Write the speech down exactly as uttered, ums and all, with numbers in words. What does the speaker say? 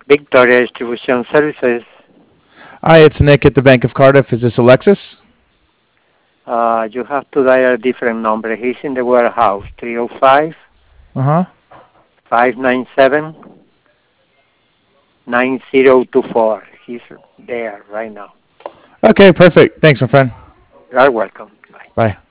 Victoria Distribution Services. Hi, it's Nick at the Bank of Cardiff. Is this Alexis? Uh, you have to dial a different number. He's in the warehouse, three oh five, Uh huh. five nine seven, nine zero two four. He's there right now. Okay, perfect. Thanks, my friend. You are welcome. Bye. Bye.